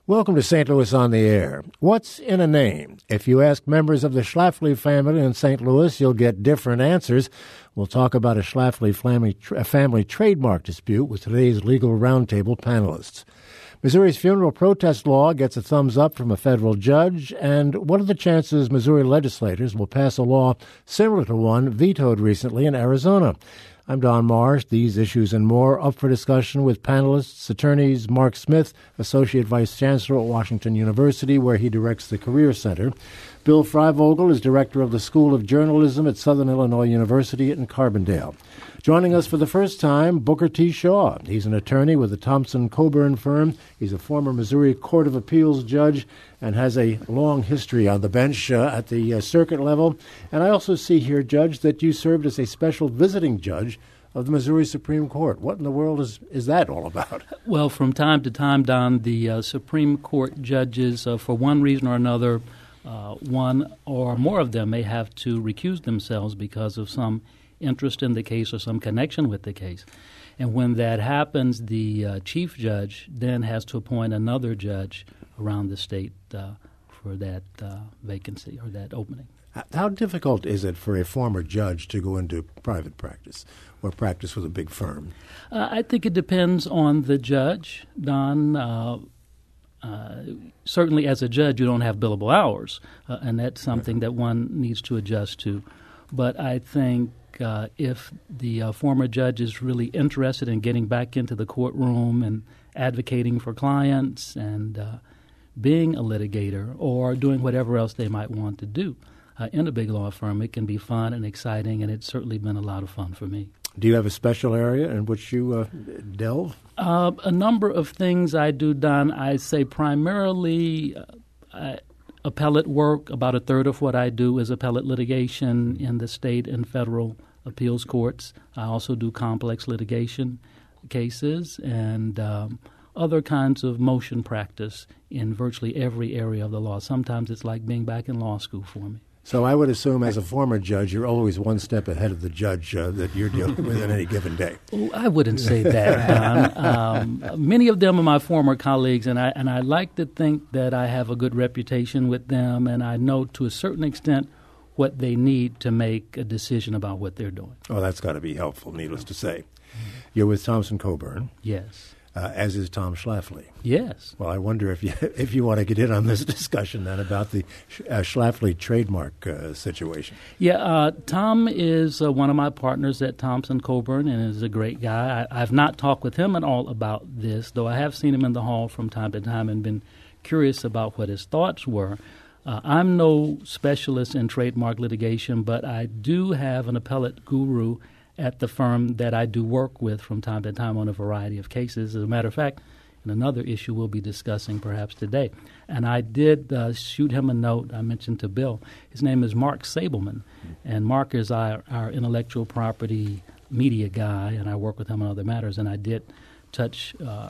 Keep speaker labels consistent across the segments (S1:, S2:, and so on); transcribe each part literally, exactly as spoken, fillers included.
S1: Welcome to Saint Louis on the Air. What's in a name? If you ask members of the Schlafly family in Saint Louis, you'll get different answers. We'll talk about a Schlafly family, tra- family trademark dispute with today's Legal Roundtable panelists. Missouri's funeral protest law gets a thumbs up from a federal judge, and what are the chances Missouri legislators will pass a law similar to one vetoed recently in Arizona? I'm Don Marsh. These issues and more up for discussion with panelists, attorneys Mark Smith, Associate Vice Chancellor at Washington University, where he directs the Career Center. Bill Freivogel is Director of the School of Journalism at Southern Illinois University in Carbondale. Joining us for the first time, Booker T. Shaw. He's an attorney with the Thompson Coburn firm. He's a former Missouri Court of Appeals judge and has a long history on the bench uh, at the uh, circuit level. And I also see here, Judge, that you served as a special visiting judge of the Missouri Supreme Court. What in the world is, is that all about?
S2: Well, from time to time, Don, the uh, Supreme Court judges, uh, for one reason or another, uh, one or more of them may have to recuse themselves because of some interest in the case or some connection with the case. And when that happens, the uh, chief judge then has to appoint another judge around the state uh, for that uh, vacancy or that opening.
S1: How difficult is it for a former judge to go into private practice or practice with a big firm?
S2: Uh, I think it depends on the judge, Don. Uh, uh, certainly as a judge, you don't have billable hours, uh, and that's something that one needs to adjust to. But I think uh, if the uh, former judge is really interested in getting back into the courtroom and advocating for clients and uh, being a litigator or doing whatever else they might want to do uh, in a big law firm, it can be fun and exciting, and it's certainly been a lot of fun for me.
S1: Do you have a special area in which you uh, delve?
S2: Uh, a number of things I do, Don. I say primarily uh, I, appellate work. About a third of what I do is appellate litigation in the state and federal appeals courts. I also do complex litigation cases and um, other kinds of motion practice in virtually every area of the law. Sometimes it's like being back in law school for me.
S1: So I would assume as a former judge, you're always one step ahead of the judge uh, that you're dealing with on any given day.
S2: Oh, I wouldn't say that, Don. Um, many of them are my former colleagues, and I and I like to think that I have a good reputation with them, and I know to a certain extent what they need to make a decision about what they're doing.
S1: Oh, that's got to be helpful, needless to say. You're with Thompson Coburn.
S2: Yes.
S1: Uh, as is Tom Schlafly.
S2: Yes.
S1: Well, I wonder if you if you want to get in on this discussion then about the uh, Schlafly trademark uh, situation.
S2: Yeah, uh, Tom is uh, one of my partners at Thompson Coburn and is a great guy. I, I've not talked with him at all about this, though I have seen him in the hall from time to time and been curious about what his thoughts were. Uh, I'm no specialist in trademark litigation, but I do have an appellate guru at the firm that I do work with from time to time on a variety of cases. As a matter of fact, in another issue we'll be discussing perhaps today. And I did uh, shoot him a note I mentioned to Bill. His name is Mark Sableman, and Mark is our, our intellectual property media guy, and I work with him on other matters. And I did touch uh,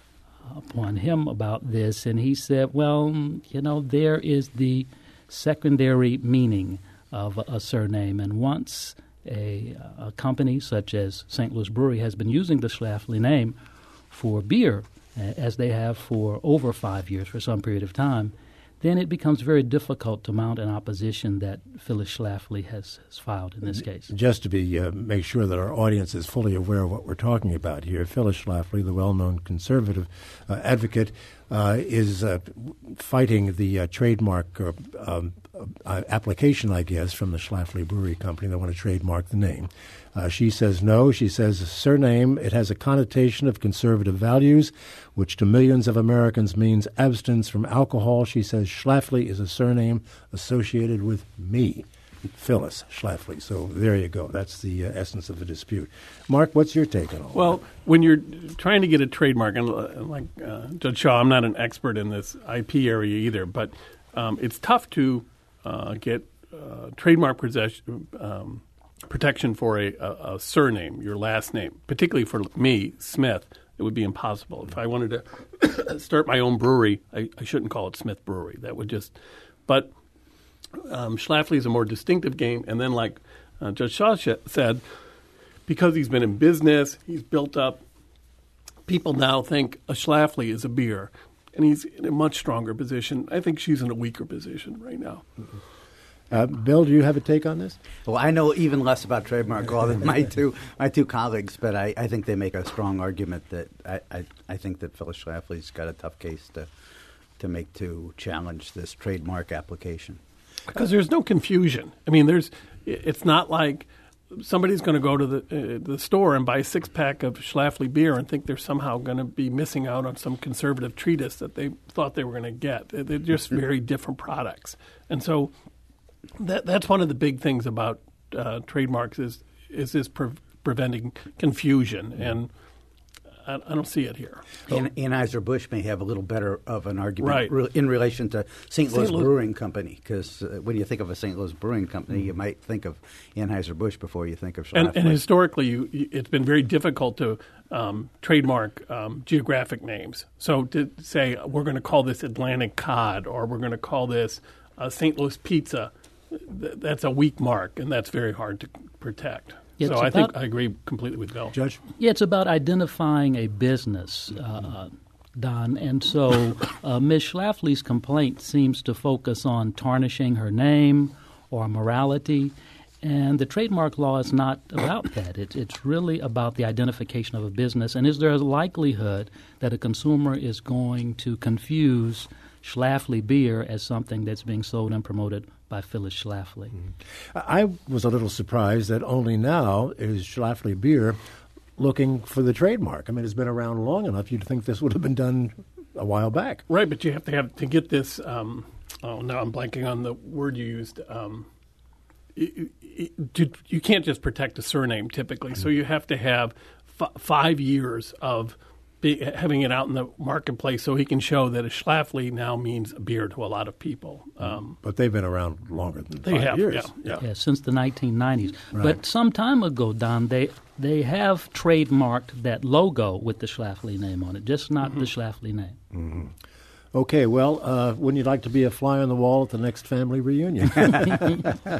S2: upon him about this, and he said, well, you know, there is the secondary meaning of a, a surname, and once A, a company such as Saint Louis Brewery has been using the Schlafly name for beer, as they have for over five years, for some period of time, then it becomes very difficult to mount an opposition that Phyllis Schlafly has, has filed in this case.
S1: Just to be uh, make sure that our audience is fully aware of what we're talking about here, Phyllis Schlafly, the well-known conservative uh, advocate, uh, is uh, fighting the uh, trademark uh, um, uh, application, I guess, from the Schlafly Brewery Company. They want to trademark the name. Uh, she says no. She says surname, it has a connotation of conservative values, which to millions of Americans means abstinence from alcohol. She says Schlafly is a surname associated with me, Phyllis Schlafly. So there you go. That's the uh, essence of the dispute. Mark, what's your take on all
S3: Well,
S1: that?
S3: when you're trying to get a trademark, and uh, like uh, Judge Shaw, I'm not an expert in this I P area either, but um, it's tough to uh, get uh, trademark possession, um, protection for a, a, a surname, your last name, particularly for me, Smith. It would be impossible. If I wanted to start my own brewery, I, I shouldn't call it Smith Brewery. That would just – but um, Schlafly is a more distinctive game. And then like uh, Judge Shaw sh- said, because he's been in business, he's built up – people now think a Schlafly is a beer. and he's in a much stronger position. I think she's in a weaker position right now.
S1: Mm-hmm. Uh, Bill, do you have a take on this?
S4: Well, I know even less about trademark law than my two my two colleagues, but I, I think they make a strong argument that I, I, I think that Phyllis Schlafly's got a tough case to to make to challenge this trademark application.
S3: Because there's no confusion. I mean, there's it's not like somebody's going to go to the uh, the store and buy a six pack of Schlafly beer and think they're somehow going to be missing out on some conservative treatise that they thought they were going to get. They're just very different products, and so. That that's one of the big things about uh, trademarks is is this pre- preventing confusion, and I, I don't see it here. So,
S4: An- Anheuser-Busch may have a little better of an argument
S3: right.
S4: re- in relation to Saint Louis,
S3: Saint Louis
S4: Brewing Company, because uh, when you think of a Saint Louis Brewing Company,
S3: mm-hmm.
S4: you might think of Anheuser-Busch before you think of Schlafly.
S3: and, and historically, you, you, it's been very difficult to um, trademark um, geographic names. So to say we're going to call this Atlantic Cod or we're going to call this uh, Saint Louis Pizza. That's a weak mark, and that's very hard to protect.
S2: Yeah,
S3: so I
S2: about,
S3: think I agree completely with Bill.
S1: Judge?
S2: Yeah, it's about identifying a business, uh, Don. And so uh, Miz Schlafly's complaint seems to focus on tarnishing her name or morality, and the trademark law is not about that. It's, it's really about the identification of a business, and is there a likelihood that a consumer is going to confuse Schlafly beer as something that's being sold and promoted by Phyllis Schlafly?
S1: Mm-hmm. I was a little surprised that only now is Schlafly beer looking for the trademark. I mean, it's been around long enough. You'd think this would have been done a while back.
S3: Right, but you have to have to get this. Um, oh, no, I'm blanking on the word you used. Um, it, it, it, you can't just protect a surname typically, mm-hmm. so you have to have f- five years of Be, having it out in the marketplace so he can show that a Schlafly now means a beer to a lot of people. Um,
S1: but they've been around longer than
S3: they
S1: five
S3: have,
S1: years.
S3: Yeah, yeah.
S2: Yeah, since the nineteen nineties.
S1: Right.
S2: But some time ago, Don, they they have trademarked that logo with the Schlafly name on it, just not mm-hmm. the Schlafly name.
S1: Mm-hmm. Okay, well, uh, wouldn't you like to be a fly on the wall at the next family reunion? uh,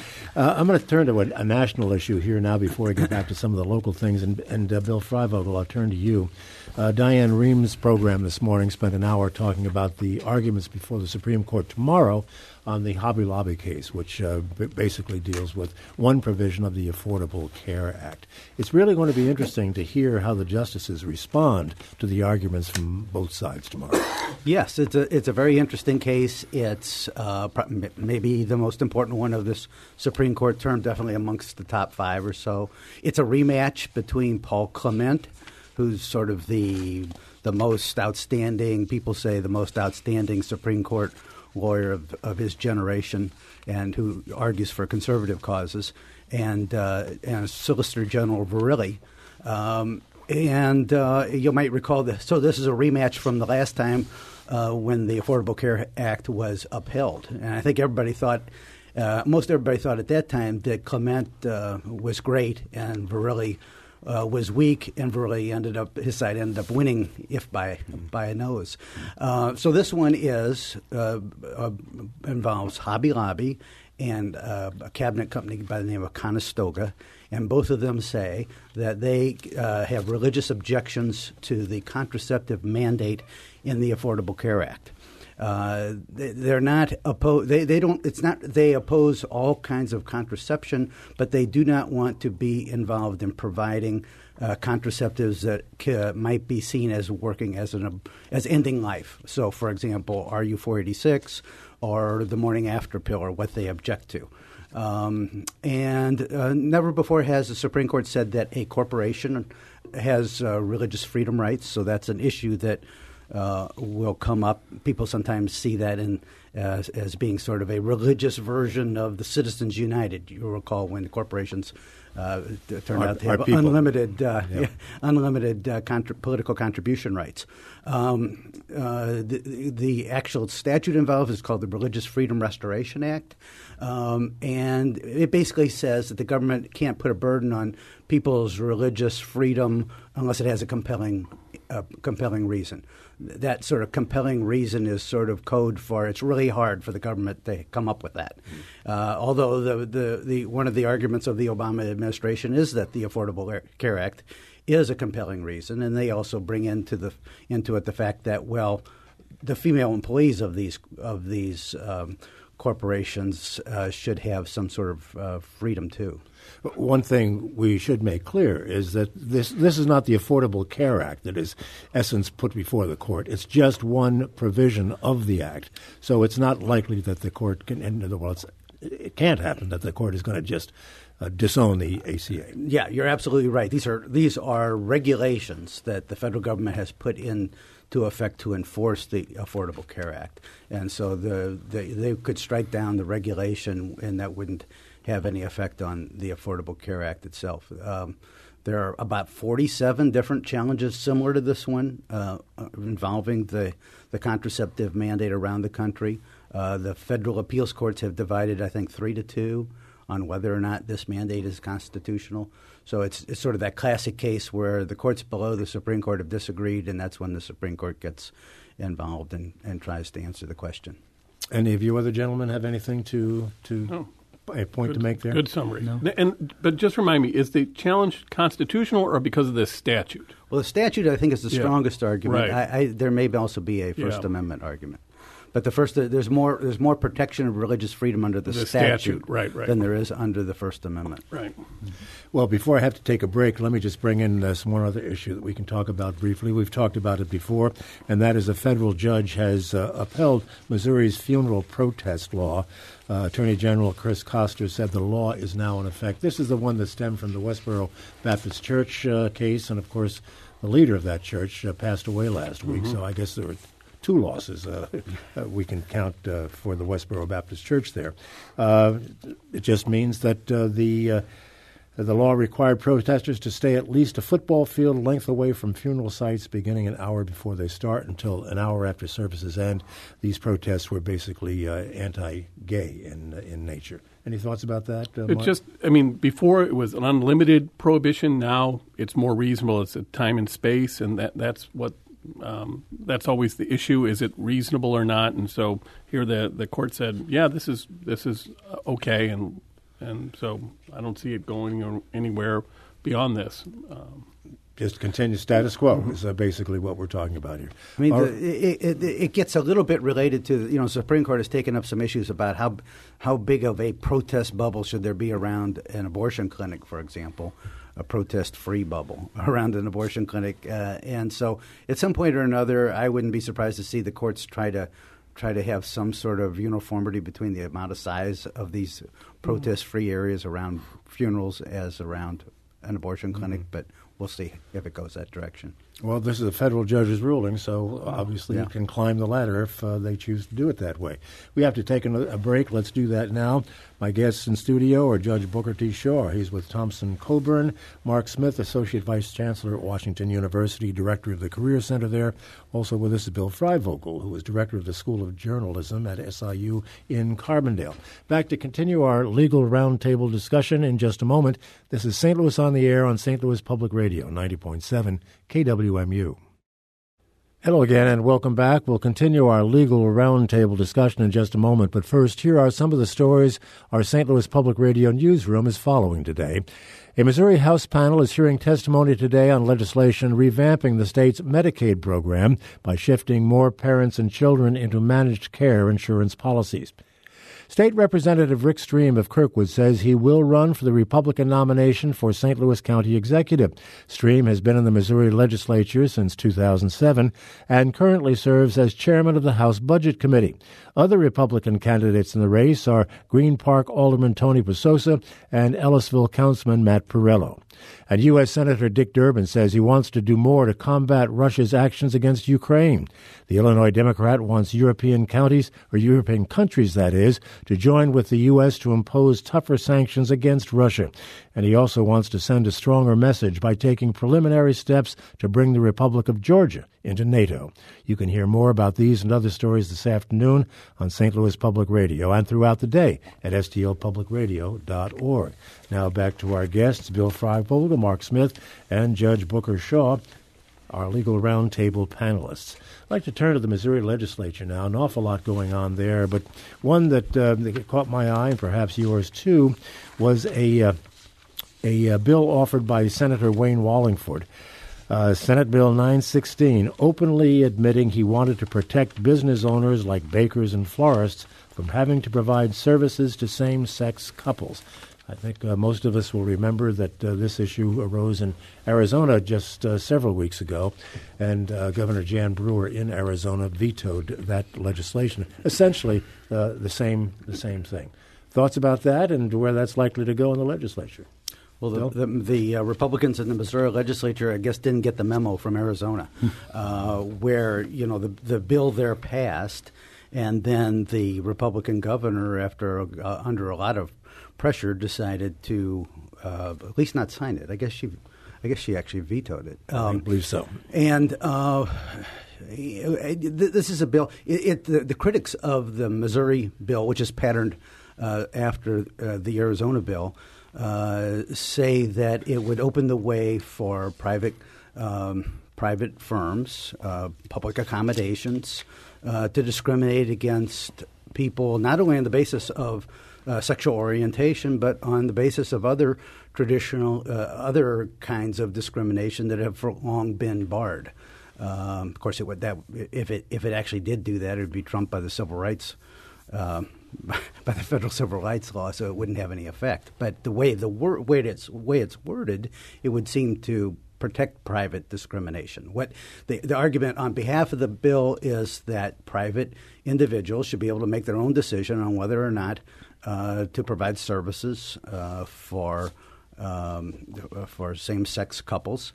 S1: I'm going to turn to a, a national issue here now before we get back to some of the local things. And, and uh, Bill Freivogel, I'll turn to you. Uh, Diane Ream's program this morning spent an hour talking about the arguments before the Supreme Court tomorrow on the Hobby Lobby case, which uh, b- basically deals with one provision of the Affordable Care Act. It's really going to be interesting to hear how the justices respond to the arguments from both sides tomorrow.
S4: Yes, it's a it's a very interesting case. It's uh, maybe the most important one of this Supreme Court term, definitely amongst the top five or so. It's a rematch between Paul Clement, who's sort of the the most outstanding, people say the most outstanding Supreme Court lawyer of, of his generation, and who argues for conservative causes, and uh, and Solicitor General Verrilli. Um, and uh, you might recall this. So this is a rematch from the last time uh, when the Affordable Care Act was upheld, and I think everybody thought. Uh, most everybody thought at that time that Clement uh, was great and Verrilli uh, was weak, and Verrilli ended up his side ended up winning, if by by a nose. Uh, so this one is uh, uh, involves Hobby Lobby and uh, a cabinet company by the name of Conestoga, and both of them say that they uh, have religious objections to the contraceptive mandate in the Affordable Care Act. Uh, they, they're not opposed. They, they don't. It's not. They oppose all kinds of contraception, but they do not want to be involved in providing uh, contraceptives that c- might be seen as working as an as ending life. So, for example, R U four eighty-six or the morning after pill are what they object to. Um, and uh, never before has the Supreme Court said that a corporation has uh, religious freedom rights. So that's an issue that. Uh, will come up. People sometimes see that in, uh, as being sort of a religious version of the Citizens United. You'll recall when the corporations uh, turned
S1: our,
S4: out to have unlimited, uh, yep. yeah, unlimited uh, contra- political contribution rights. Um, uh, the, the actual statute involved is called the Religious Freedom Restoration Act, um, and it basically says that the government can't put a burden on people's religious freedom unless it has a compelling, uh, compelling reason. That sort of compelling reason is sort of code for it's really hard for the government to come up with that. Mm-hmm. Uh, although the, the, the one of the arguments of the Obama administration is that the Affordable Care Act is a compelling reason, and they also bring into the into it the fact that well, the female employees of these of these um, corporations uh, should have some sort of uh, freedom too.
S1: One thing we should make clear is that this this is not the Affordable Care Act that is, essence, put before the court. It's just one provision of the act. So it's not likely that the court can, and well, it's, it can't happen that the court is going to just uh, disown the A C A.
S4: Yeah, you're absolutely right. These are these are regulations that the federal government has put into effect to enforce the Affordable Care Act, and so the, the they could strike down the regulation, and that wouldn't have any effect on the Affordable Care Act itself. Um, there are about forty-seven different challenges similar to this one uh, involving the, the contraceptive mandate around the country. Uh, the federal appeals courts have divided, I think, three to two on whether or not this mandate is constitutional. So it's, it's sort of that classic case where the courts below the Supreme Court have disagreed, and that's when the Supreme Court gets involved and, and tries to answer the question.
S1: Any of you other gentlemen have anything to to
S3: Oh.
S1: a point
S3: Good,
S1: to make there?
S3: Good summary.
S2: No.
S3: And but just remind me, is the challenge constitutional or because of this statute?
S4: Well, the statute, I think, is the
S3: Yeah.
S4: strongest argument.
S3: Right.
S4: I, I, there may also be a First
S3: Yeah.
S4: Amendment argument, but the first there's more there's more protection of religious freedom under the,
S3: The
S4: statute,
S3: statute, right, right.
S4: than there is under the First Amendment.
S3: Right.
S1: Well, before I have to take a break, let me just bring in uh, some one other issue that we can talk about briefly. We've talked about it before, and that is a federal judge has uh, upheld Missouri's funeral protest law. Uh, Attorney General Chris Koster said the law is now in effect. This is the one that stemmed from the Westboro Baptist Church uh, case, and of course, the leader of that church uh, passed away last week. So I guess there were two losses uh, uh, we can count uh, for the Westboro Baptist Church there. Uh, it just means that uh, the uh, the law required protesters to stay at least a football field length away from funeral sites beginning an hour before they start until an hour after services end. These protests were basically uh, anti-gay in in nature. Any thoughts about that, uh,
S3: It's
S1: Mark?
S3: just, I mean, before it was an unlimited prohibition. Now it's more reasonable. It's a time and space, and that that's what um, that's always the issue: is it reasonable or not? And so here, the the court said, yeah, this is this is okay, and and so I don't see it going anywhere beyond this. Um,
S1: Just continue status quo is uh, basically what we're talking about here.
S4: I mean,
S1: Our-
S4: the, it, it, it gets a little bit related to, you know, the Supreme Court has taken up some issues about how how big of a protest bubble should there be around an abortion clinic, for example, a protest-free bubble around an abortion clinic. Uh, and so at some point or another, I wouldn't be surprised to see the courts try to try to have some sort of uniformity between the amount of size of these protest-free areas around funerals as around an abortion clinic,
S1: Mm-hmm.
S4: but we'll see if it goes that direction.
S1: Well, this is a federal judge's ruling, so obviously
S4: Yeah.
S1: you can climb the ladder if uh, they choose to do it that way. We have to take a, a break. Let's do that now. My guests in studio are Judge Booker T. Shaw. He's with Thompson Coburn. Mark Smith, Associate Vice Chancellor at Washington University, Director of the Career Center there. Also with us is Bill Freivogel, who is Director of the School of Journalism at S I U in Carbondale. Back to continue our legal roundtable discussion in just a moment. This is Saint Louis on the Air on Saint Louis Public Radio, ninety point seven K W M U. Hello again, and welcome back. We'll continue our legal roundtable discussion in just a moment, but first, here are some of the stories our Saint Louis Public Radio newsroom is following today. A Missouri House panel is hearing testimony today on legislation revamping the state's Medicaid program by shifting more parents and children into managed care insurance policies. State Representative Rick Stream of Kirkwood says he will run for the Republican nomination for Saint Louis County Executive. Stream has been in the Missouri legislature since two thousand seven and currently serves as chairman of the House Budget Committee. Other Republican candidates in the race are Green Park Alderman Tony Pasosa and Ellisville Councilman Matt Perello. And U S. Senator Dick Durbin says he wants to do more to combat Russia's actions against Ukraine. The Illinois Democrat wants European counties, or European countries, that is, to join with the U S to impose tougher sanctions against Russia. And he also wants to send a stronger message by taking preliminary steps to bring the Republic of Georgia into NATO. You can hear more about these and other stories this afternoon on Saint Louis Public Radio and throughout the day at S T L public radio dot org. Now back to our guests, Bill Freivogel, Mark Smith, and Judge Booker Shaw, our legal roundtable panelists. I'd like to turn to the Missouri legislature now. An awful lot going on there, but one that, uh, that caught my eye, and perhaps yours too, was a, uh, a uh, bill offered by Senator Wayne Wallingford. Uh, Senate Bill nine sixteen, openly admitting he wanted to protect business owners like bakers and florists from having to provide services to same-sex couples. I think uh, most of us will remember that uh, this issue arose in Arizona just uh, several weeks ago, and uh, Governor Jan Brewer in Arizona vetoed that legislation. Essentially, uh, the same the same thing. Thoughts about that and where that's likely to go in the legislature?
S4: Well, the, the, the uh, Republicans in the Missouri legislature, I guess, didn't get the memo from Arizona, uh, where, you know, the, the bill there passed, and then the Republican governor, after uh, under a lot of pressure, decided to uh, at least not sign it. I guess she, I guess she actually vetoed it.
S1: Um, I believe so.
S4: And uh, this is a bill. It, it the, the critics of the Missouri bill, which is patterned uh, after uh, the Arizona bill, Uh, say that it would open the way for private um, private firms, uh, public accommodations, uh, to discriminate against people not only on the basis of uh, sexual orientation, but on the basis of other traditional, uh, other kinds of discrimination that have for long been barred. Um, of course, it would that if it if it actually did do that, it would be trumped by the civil rights. Uh, by the federal civil rights law, so it wouldn't have any effect. But the way the wor- way it's way it's worded, it would seem to protect private discrimination. What the, the argument on behalf of the bill is that private individuals should be able to make their own decision on whether or not uh, to provide services uh, for um, for same-sex couples,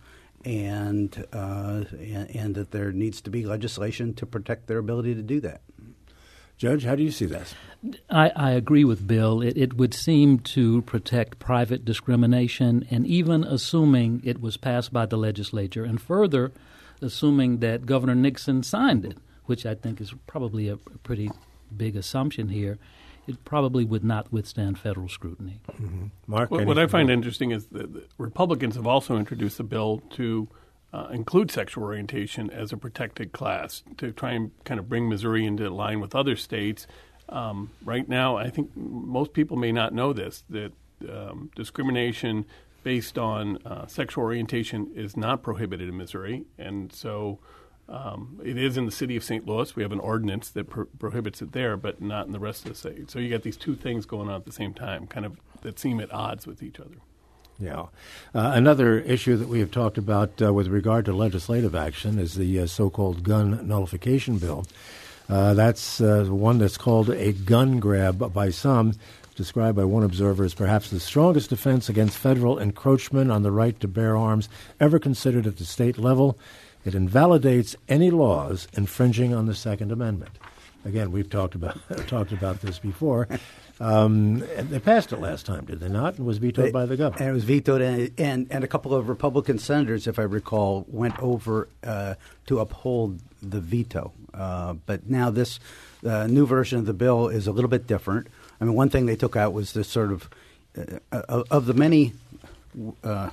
S4: and, uh, and and that there needs to be legislation to protect their ability to do that.
S1: Judge, how do you see this?
S2: I, I agree with Bill. It, it would seem to protect private discrimination, and even assuming it was passed by the legislature, and further, assuming that Governor Nixon signed it, which I think is probably a, a pretty big assumption here, it probably would not withstand federal scrutiny.
S1: Mm-hmm. Mark,
S3: what, what I find interesting is that the Republicans have also introduced a bill to Uh, include sexual orientation as a protected class to try and kind of bring Missouri into line with other states. Um, right now, I think most people may not know this, that um, discrimination based on uh, sexual orientation is not prohibited in Missouri. And so um, it is in the city of Saint Louis. We have an ordinance that pro- prohibits it there, but not in the rest of the state. So you got these two things going on at the same time, kind of that seem at odds with each other.
S1: Yeah. Uh, another issue that we have talked about uh, with regard to legislative action is the uh, so-called gun nullification bill. Uh, that's uh, one that's called a gun grab by some, described by one observer as perhaps the strongest defense against federal encroachment on the right to bear arms ever considered at the state level. It invalidates any laws infringing on the Second Amendment. Again, we've talked about talked about this before. Um, they passed it last time, did they not? It was vetoed
S4: they,
S1: by the governor.
S4: And it was vetoed, and, and, and a couple of Republican senators, if I recall, went over uh, to uphold the veto. Uh, but now this uh, new version of the bill is a little bit different. I mean, one thing they took out was this sort of, uh, of the many uh,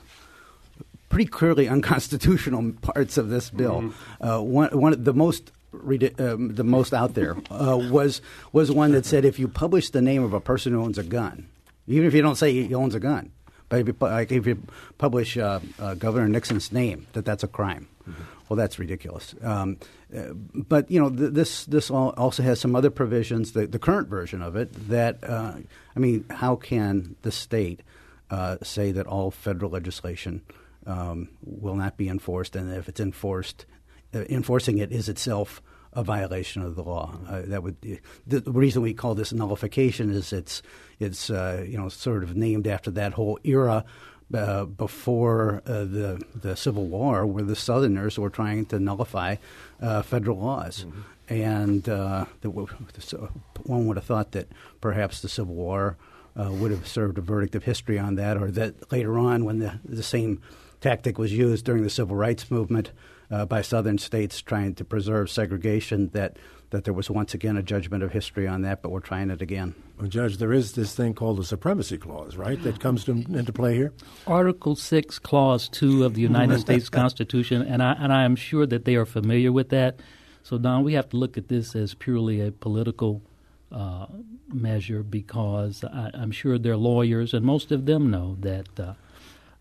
S4: pretty clearly unconstitutional parts of this bill, mm-hmm. uh, one, one of the most Um, the most out there uh, was was one that said if you publish the name of a person who owns a gun, even if you don't say he owns a gun, but if you, like if you publish uh, uh, Governor Nixon's name, that that's a crime. Mm-hmm. Well, that's ridiculous. Um, uh, but you know, th- this this also has some other provisions. The, the current version of it that uh, I mean, how can the state uh, say that all federal legislation um, will not be enforced, and if it's enforced, uh, enforcing it is itself a violation of the law? Uh, that would the reason we call this nullification is it's it's uh, you know sort of named after that whole era uh, before uh, the the Civil War, where the Southerners were trying to nullify uh, federal laws, mm-hmm. and uh, the, so one would have thought that perhaps the Civil War uh, would have served a verdict of history on that, or that later on, when the the same tactic was used during the Civil Rights Movement Uh, by Southern states trying to preserve segregation, that, that there was once again a judgment of history on that, but we're trying it again.
S1: Well, Judge, there is this thing called the Supremacy Clause, right, that comes to, into play here?
S2: Article six, Clause two of the United States Constitution, and I, and I am sure that they are familiar with that. So, Don, we have to look at this as purely a political uh, measure, because I, I'm sure their lawyers, and most of them know that uh,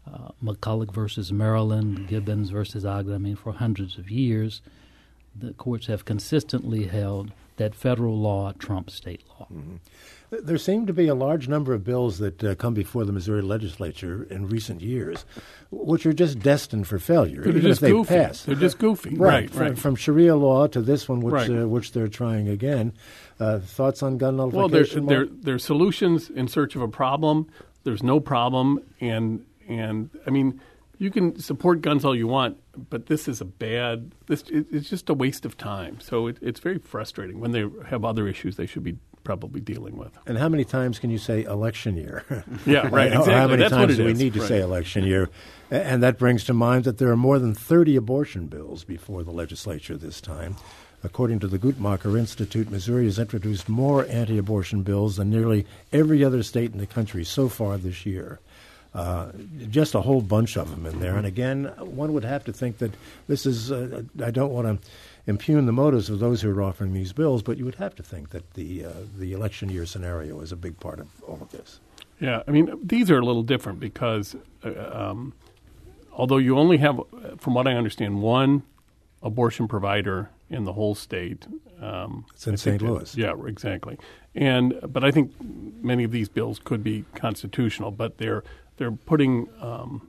S2: uh, McCulloch versus Maryland, Gibbons versus Ogden. I mean, for hundreds of years, the courts have consistently held that federal law trumps state law.
S1: Mm-hmm. There seem to be a large number of bills that uh, come before the Missouri legislature in recent years, which are just destined for failure.
S3: They're
S1: even
S3: just
S1: if they
S3: goofy.
S1: pass.
S3: They're just goofy.
S1: Right,
S3: Right,
S1: from,
S3: right.
S1: from Sharia law to this one, which
S3: Right.
S1: uh, which they're trying again. Uh, thoughts on gun
S3: Well,
S1: nullification?
S3: they're,
S1: law?
S3: they're, they're solutions in search of a problem. There's no problem. And, and I mean, you can support guns all you want, but this is a bad – this it, it's just a waste of time. So it, it's very frustrating when they have other issues they should be probably dealing with.
S1: And how many times can you say election year?
S3: Yeah, right,
S1: How-
S3: exactly.
S1: How many
S3: That's what
S1: times
S3: it
S1: do we
S3: is.
S1: need to
S3: Right.
S1: say election year? A- And that brings to mind that there are more than thirty abortion bills before the legislature this time. According to the Guttmacher Institute, Missouri has introduced more anti-abortion bills than nearly every other state in the country so far this year. Uh, just a whole bunch of them in there. And again, one would have to think that this is, uh, I don't want to impugn the motives of those who are offering these bills, but you would have to think that the uh, the election year scenario is a big part of all of this.
S3: Yeah, I mean, these are a little different because uh, um, although you only have, from what I understand, one abortion provider in the whole state. Um,
S1: It's in
S3: I think
S1: Saint
S3: that-
S1: Louis.
S3: Yeah, exactly. And but I think many of these bills could be constitutional, but they're they're putting, um,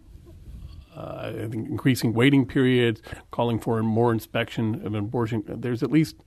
S3: uh, I think, increasing waiting periods, calling for more inspection of abortion. There's at least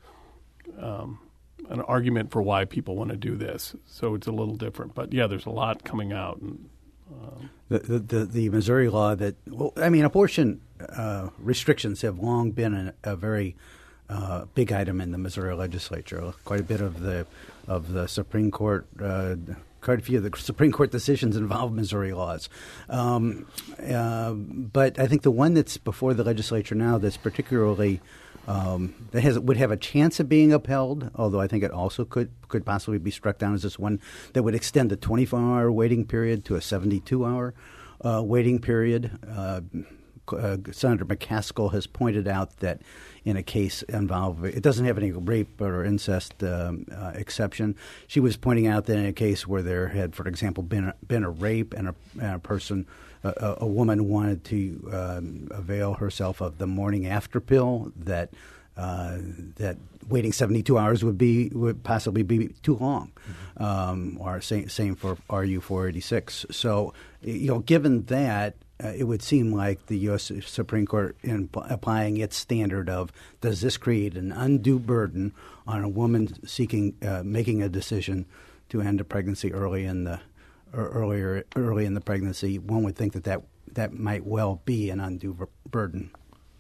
S3: um, an argument for why people want to do this. So it's a little different. But yeah, there's a lot coming out. And, um,
S4: The, the, the, the Missouri law that, well, I mean, abortion uh, restrictions have long been a, a very uh, big item in the Missouri legislature. Quite a bit of the of the Supreme Court, uh, quite a few of the Supreme Court decisions involve Missouri laws. Um, uh, but I think the one that's before the legislature now that's particularly Um, that has would have a chance of being upheld, although I think it also could could possibly be struck down as this one that would extend the twenty-four hour waiting period to a seventy-two hour uh, waiting period. Uh, uh, Senator McCaskill has pointed out that in a case involving, it doesn't have any rape or incest um, uh, exception. She was pointing out that in a case where there had, for example, been a, been a rape and a, and a person A, a woman wanted to um, avail herself of the morning after pill, that uh, that waiting seventy-two hours would be would possibly be too long. Mm-hmm. Um, or same, same for R U four eighty-six. So, you know, given that, uh, it would seem like the U S Supreme Court, in p- applying its standard of does this create an undue burden on a woman seeking uh, making a decision to end a pregnancy early in the or earlier early in the pregnancy, one would think that that, that might well be an undue bur- burden.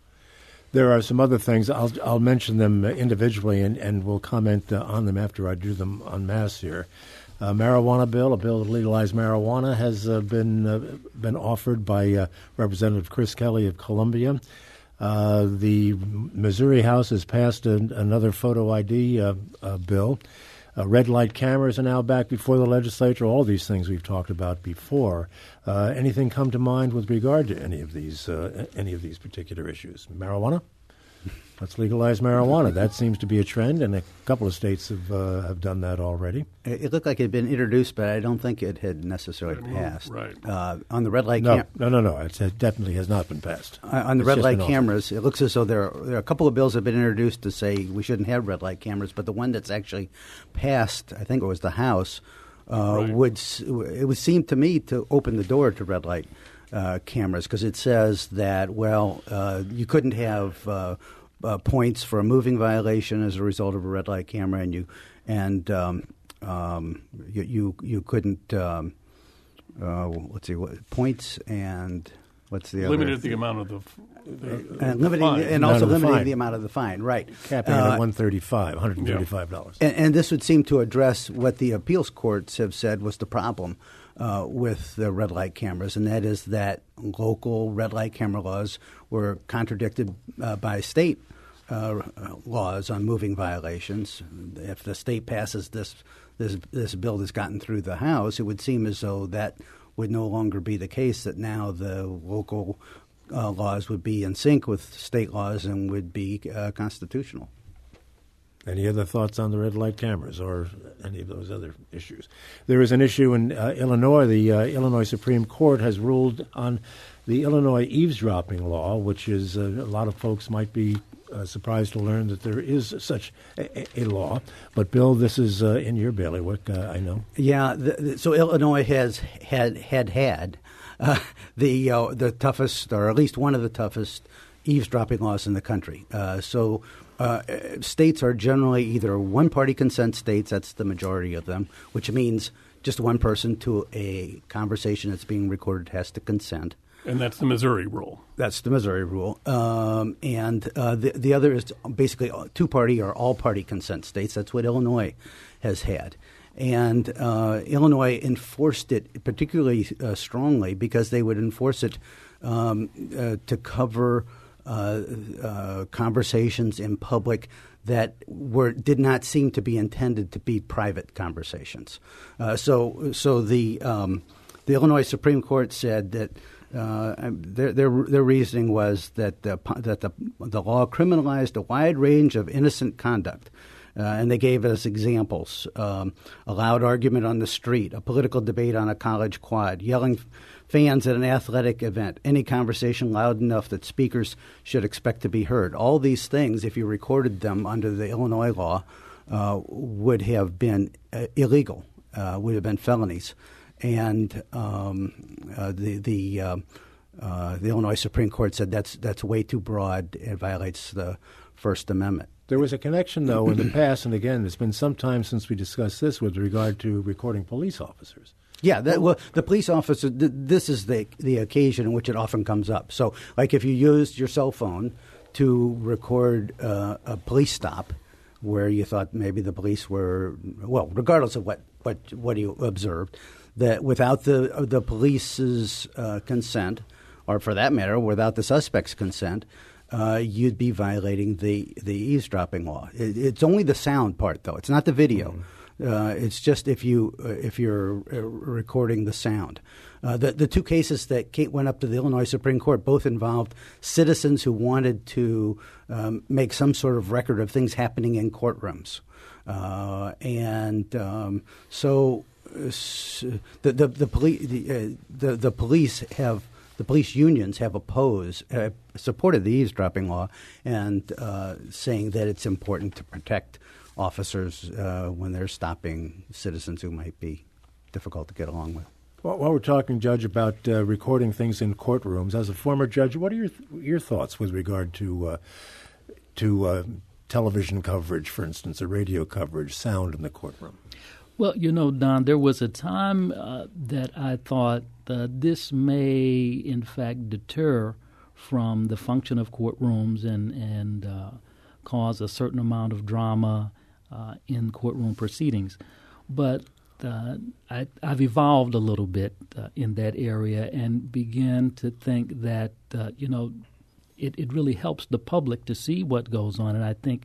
S1: There are some other things. I'll I'll mention them individually, and, and we'll comment uh, on them after I do them en masse here. Uh, marijuana bill, a bill to legalize marijuana, has uh, been uh, been offered by uh, Representative Chris Kelly of Columbia. Uh, the Missouri House has passed an, another photo I D uh, uh, bill. Uh, red light cameras are now back before the legislature. All these things we've talked about before. Uh, anything come to mind with regard to any of these uh, any of these particular issues? Marijuana? Let's legalize marijuana. That seems to be a trend, and a couple of states have uh, have done that already.
S4: It, it looked like it had been introduced, but I don't think it had necessarily passed.
S3: Right.
S4: Uh, on the red light
S1: No,
S4: cam-
S1: no, no, no. It's, it definitely has not been passed.
S4: Uh, on the
S1: It's
S4: red
S1: just
S4: light
S1: been offered.
S4: cameras, it looks as though there are, there are a couple of bills that have been introduced to say we shouldn't have red light cameras, but the one that's actually passed, I think it was the House, uh,
S3: Right.
S4: would s- it would seem to me to open the door to red light uh, cameras because it says that, well, uh, you couldn't have uh, uh, points for a moving violation as a result of a red light camera, and you and um, um, you, you you couldn't um, uh, let's see what points and what's the other
S3: limited the amount of the, f- the
S4: and limiting
S3: fine.
S4: and
S1: Amount
S4: also
S1: of the
S4: limiting
S1: fine.
S4: the amount of the fine, right?
S1: Capping it
S4: Uh,
S1: at one thirty-five, one hundred thirty-five dollars.
S4: and, and this would seem to address what the appeals courts have said was the problem uh, with the red light cameras, and that is that local red light camera laws were contradicted uh, by state uh, laws on moving violations. If the state passes this, this this bill that's gotten through the House, it would seem as though that would no longer be the case, that now the local uh, laws would be in sync with state laws and would be uh, constitutional.
S1: Any other thoughts on the red light cameras or any of those other issues. There is an issue in uh, Illinois. The uh, Illinois Supreme Court has ruled on the Illinois eavesdropping law, which is uh, a lot of folks might be uh, surprised to learn that there is such a, a law. But, Bill, this is uh, in your bailiwick, uh, I know.
S4: Yeah, the, the, so Illinois has had had had uh, the uh, the toughest, or at least one of the toughest, eavesdropping laws in the country. Uh, so uh, states are generally either one-party consent states, that's the majority of them, which means just one person to a conversation that's being recorded has to consent.
S3: And that's the Missouri rule.
S4: That's the Missouri rule. Um, and uh, the, the other is basically two-party or all-party consent states. That's what Illinois has had. And uh, Illinois enforced it particularly uh, strongly because they would enforce it um, uh, to cover uh, uh, conversations in public that were did not seem to be intended to be private conversations. Uh, so, so the um, the Illinois Supreme Court said that uh, their, their their reasoning was that the, that the the law criminalized a wide range of innocent conduct. Uh, and they gave us examples, um, a loud argument on the street, a political debate on a college quad, yelling f- fans at an athletic event, any conversation loud enough that speakers should expect to be heard. All these things, if you recorded them under the Illinois law, uh, would have been uh, illegal, uh, would have been felonies. And um, uh, the the, uh, uh, the Illinois Supreme Court said that's that's way too broad. It violates the First Amendment.
S1: There was a connection, though, in the past, and again, it's been some time since we discussed this with regard to recording police officers.
S4: Yeah, that, well, the police officer, th- this is the the occasion in which it often comes up. So, like if you used your cell phone to record uh, a police stop where you thought maybe the police were, well, regardless of what, what, what you observed, that without the, the police's uh, consent, or for that matter, without the suspect's consent, Uh, you'd be violating the, the eavesdropping law. It, it's only the sound part, though. It's not the video. Mm-hmm. Uh, it's just if you uh, if you're uh, recording the sound. Uh, the the two cases that Kate went up to the Illinois Supreme Court both involved citizens who wanted to um, make some sort of record of things happening in courtrooms, uh, and um, so, uh, the the the police the, uh, the the police have. The police unions have opposed, uh, supported the eavesdropping law, and uh, saying that it's important to protect officers uh, when they're stopping citizens who might be difficult to get along with.
S1: Well, while we're talking, Judge, about uh, recording things in courtrooms, as a former judge, what are your th- your thoughts with regard to uh, to uh, television coverage, for instance, or radio coverage, sound in the courtroom?
S2: Well, you know, Don, there was a time uh, that I thought uh, this may, in fact, deter from the function of courtrooms and, and uh, cause a certain amount of drama uh, in courtroom proceedings. But uh, I, I've evolved a little bit uh, in that area and began to think that, uh, you know, it, it really helps the public to see what goes on. And I think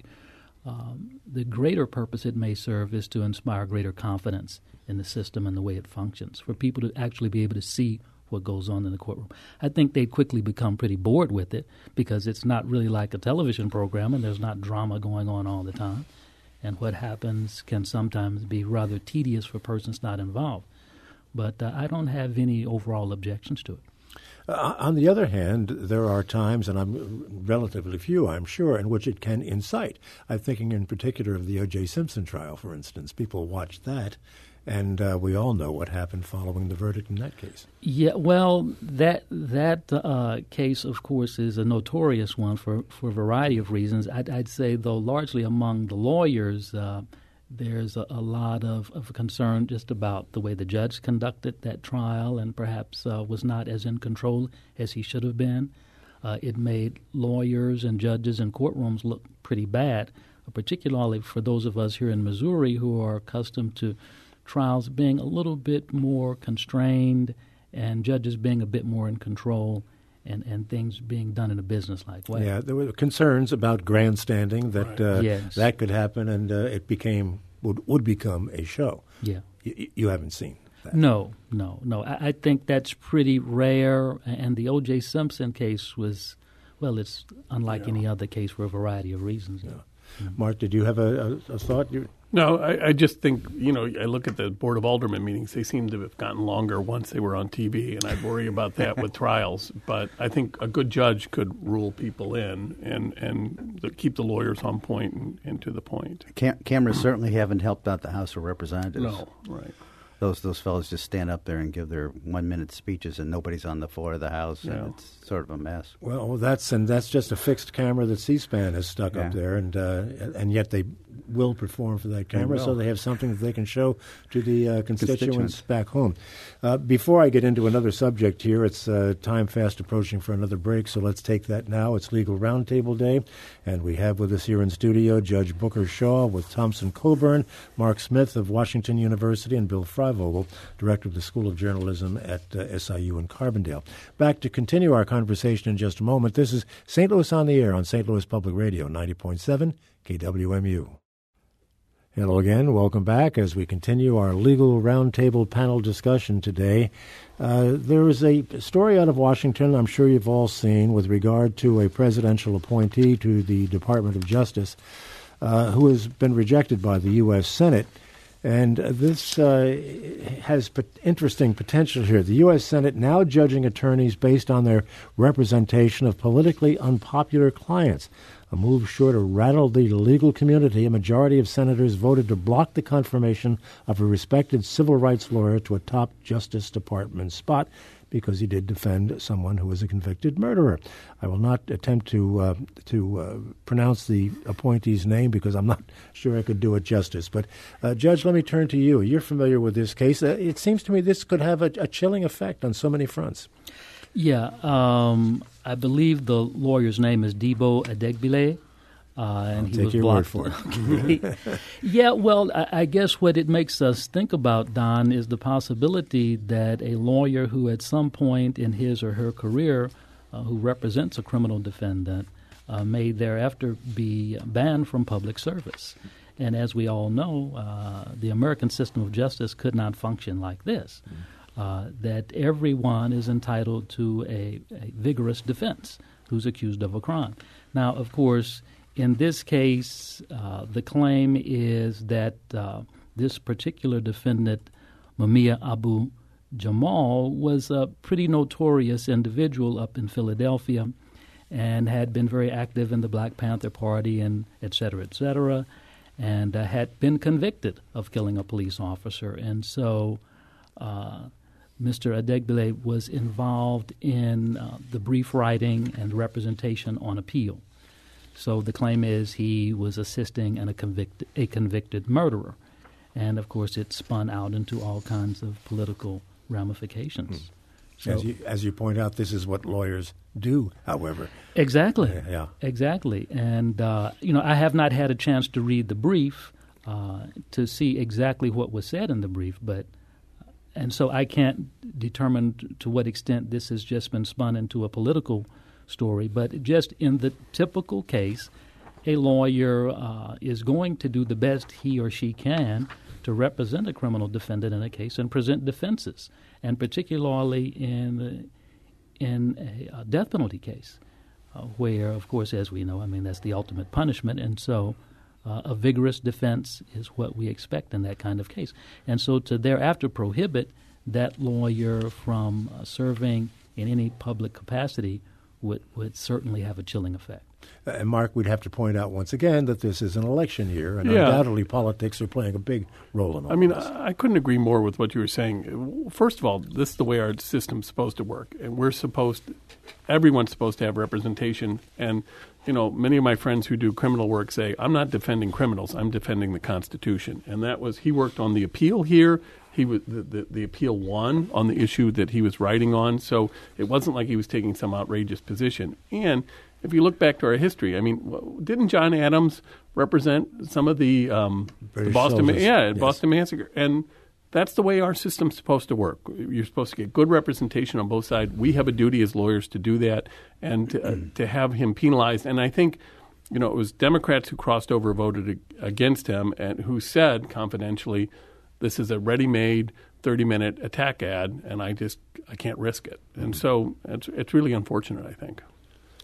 S2: Um, the greater purpose it may serve is to inspire greater confidence in the system and the way it functions, for people to actually be able to see what goes on in the courtroom. I think they'd quickly become pretty bored with it because it's not really like a television program and there's not drama going on all the time. And what happens can sometimes be rather tedious for persons not involved. But uh, I don't have any overall objections to it.
S1: Uh, on the other hand, there are times, and I'm relatively few, I'm sure, in which it can incite. I'm thinking in particular of the O J Simpson trial, for instance. People watched that, and uh, we all know what happened following the verdict in that case.
S2: Yeah, well, that that uh, case, of course, is a notorious one for, for a variety of reasons. I'd, I'd say, though, largely among the lawyers, uh, there's a, a lot of, of concern just about the way the judge conducted that trial and perhaps uh, was not as in control as he should have been. Uh, it made lawyers and judges in courtrooms look pretty bad, particularly for those of us here in Missouri who are accustomed to trials being a little bit more constrained and judges being a bit more in control and, and things being done in a business-like way.
S1: Yeah, there were concerns about grandstanding that
S3: Right.
S1: uh,
S2: Yes.
S1: that could happen, and uh, it became would, would become a show.
S2: Yeah.
S1: Y- you haven't seen that.
S2: No, no, no. I, I think that's pretty rare, and the O J Simpson case was, well, it's unlike
S3: Yeah.
S2: any other case for a variety of reasons.
S1: Yeah. Mm-hmm. Mark, did you have a, a, a thought? You...
S3: No, I, I just think, you know, I look at the Board of Aldermen meetings. They seem to have gotten longer once they were on T V, and I'd worry about that with trials. But I think a good judge could rule people in and, and the, keep the lawyers on point and, and to the point.
S4: Cam- cameras certainly haven't helped out the House of Representatives.
S3: No, right.
S4: Those those fellows just stand up there and give their one-minute speeches, and nobody's on the floor of the House, and
S3: Yeah.
S4: it's sort of a mess.
S1: Well, that's and that's just a fixed camera that C-SPAN has stuck
S4: Yeah.
S1: up there, and uh, and yet they will perform for that camera, so they have something that they can show to the uh, constituents,
S4: Constituents.
S1: back home. Uh, before I get into another subject here, it's uh, time fast approaching for another break, so let's take that now. It's Legal Roundtable Day, and we have with us here in studio Judge Booker Shaw with Thompson Coburn, Mark Smith of Washington University, and Bill Freivogel, Director of the School of Journalism at uh, S I U in Carbondale. Back to continue our conversation in just a moment. This is Saint Louis on the Air on Saint Louis Public Radio, ninety point seven K W M U. Hello again. Welcome back as we continue our legal roundtable panel discussion today. Uh, there is a story out of Washington I'm sure you've all seen with regard to a presidential appointee to the Department of Justice uh, who has been rejected by the U S Senate. And this uh, has p- interesting potential here. The U S Senate now judging attorneys based on their representation of politically unpopular clients. A move sure to rattle the legal community. A majority of senators voted to block the confirmation of a respected civil rights lawyer to a top Justice Department spot because he did defend someone who was a convicted murderer. I will not attempt to uh, to uh, pronounce the appointee's name because I'm not sure I could do it justice. But, uh, Judge, let me turn to you. You're familiar with this case. Uh, it seems to me this could have a, a chilling effect on so many fronts.
S2: Yeah, um, I believe the lawyer's name is Debo Adegbile. Uh, and
S1: I'll
S2: he
S1: take
S2: was
S1: your
S2: blocked.
S1: word for it.
S2: Yeah, well, I, I guess what it makes us think about, Don, is the possibility that a lawyer who at some point in his or her career uh, who represents a criminal defendant uh, may thereafter be banned from public service. And as we all know, uh, the American system of justice could not function like this. Mm-hmm. Uh, that everyone is entitled to a, a vigorous defense who's accused of a crime. Now, of course, in this case, uh, the claim is that uh, this particular defendant, Mumia Abu Jamal, was a pretty notorious individual up in Philadelphia and had been very active in the Black Panther Party and et cetera, et cetera, and uh, had been convicted of killing a police officer. And so uh, Mister Adegbile was involved in uh, the brief writing and representation on appeal. So the claim is he was assisting in a, convict- a convicted murderer. And, of course, it spun out into all kinds of political ramifications.
S1: Hmm.
S2: So,
S1: as, you, as you point out, this is what lawyers do, however.
S2: Exactly.
S1: Uh, yeah.
S2: Exactly. And, uh, you know, I have not had a chance to read the brief uh, to see exactly what was said in the brief, but and so I can't determine to what extent this has just been spun into a political story. But just in the typical case, a lawyer uh, is going to do the best he or she can to represent a criminal defendant in a case and present defenses, and particularly in in a, a death penalty case, uh, where, of course, as we know, I mean, that's the ultimate punishment, and so Uh, a vigorous defense is what we expect in that kind of case. And so to thereafter prohibit that lawyer from uh, serving in any public capacity would, would certainly have a chilling effect.
S1: Uh, and, Mark, we'd have to point out once again that this is an election year, and
S3: Yeah.
S1: undoubtedly politics are playing a big role in all
S3: I mean,
S1: this.
S3: I, I couldn't agree more with what you were saying. First of all, this is the way our system's supposed to work, and we're supposed to, everyone's supposed to have representation. And, you know, many of my friends who do criminal work say, I'm not defending criminals, I'm defending the Constitution. And that was, he worked on the appeal here. He was the, the, the appeal won on the issue that he was writing on, so it wasn't like he was taking some outrageous position. And if you look back to our history, I mean, didn't John Adams represent some of the, um, the Boston,
S1: soldiers.
S3: yeah,
S1: Yes.
S3: Boston Massacre? And that's the way our system's supposed to work. You're supposed to get good representation on both sides. We have a duty as lawyers to do that and to, uh, to have him penalized. And I think, you know, it was Democrats who crossed over, voted against him, and who said confidentially, this is a ready-made thirty-minute attack ad, and I just I can't risk it. And so it's it's really unfortunate, I think.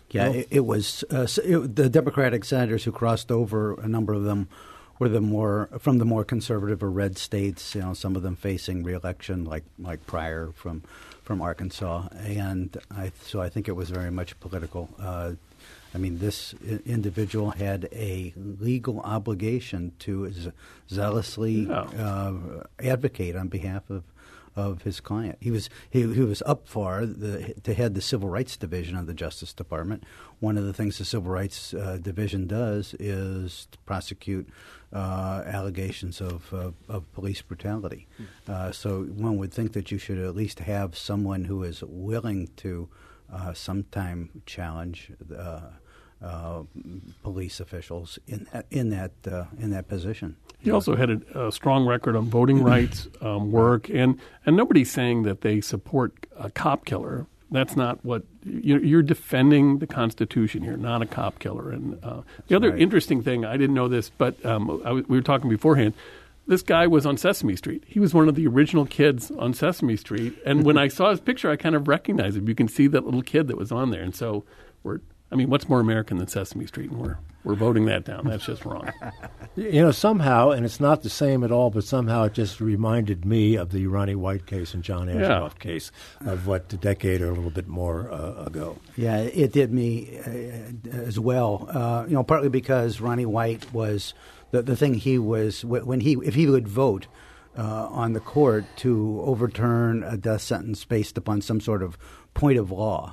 S4: Yeah,
S3: Well,
S4: it, it was uh, it, the Democratic senators who crossed over. A number of them were the more from the more conservative or red states. You know, some of them facing reelection, like like Pryor from from Arkansas, and I, so I think it was very much political. Uh, I mean, this I- individual had a legal obligation to z- zealously
S3: Yeah.
S4: uh, advocate on behalf of. Of his client, he was he, he was up for the, to head the Civil Rights Division of the Justice Department. One of the things the Civil Rights uh, Division does is to prosecute uh, allegations of, of of police brutality. Uh, so one would think that you should at least have someone who is willing to uh, sometime challenge uh, uh, police officials in that in that uh, in that position.
S3: He also had a, a strong record on voting rights um, work, and, and nobody's saying that they support a cop killer. That's not what you're, you're defending the Constitution here, not a cop killer. And uh, the other
S4: right.
S3: interesting thing, I didn't know this, but um, I w- we were talking beforehand. This guy was on Sesame Street. He was one of the original kids on Sesame Street, and when I saw his picture, I kind of recognized him. You can see that little kid that was on there, and so we're. I mean, what's more American than Sesame Street? And we're we're voting that down. That's just wrong.
S1: You know, somehow, and it's not the same at all, but somehow it just reminded me of the Ronnie White case and John Ashcroft
S3: Yeah.
S1: case of, what, a decade or a little bit more uh, ago.
S4: Yeah, it did me uh, as well. Uh, you know, partly because Ronnie White was the the thing he was when he if he would vote uh, on the court to overturn a death sentence based upon some sort of point of law.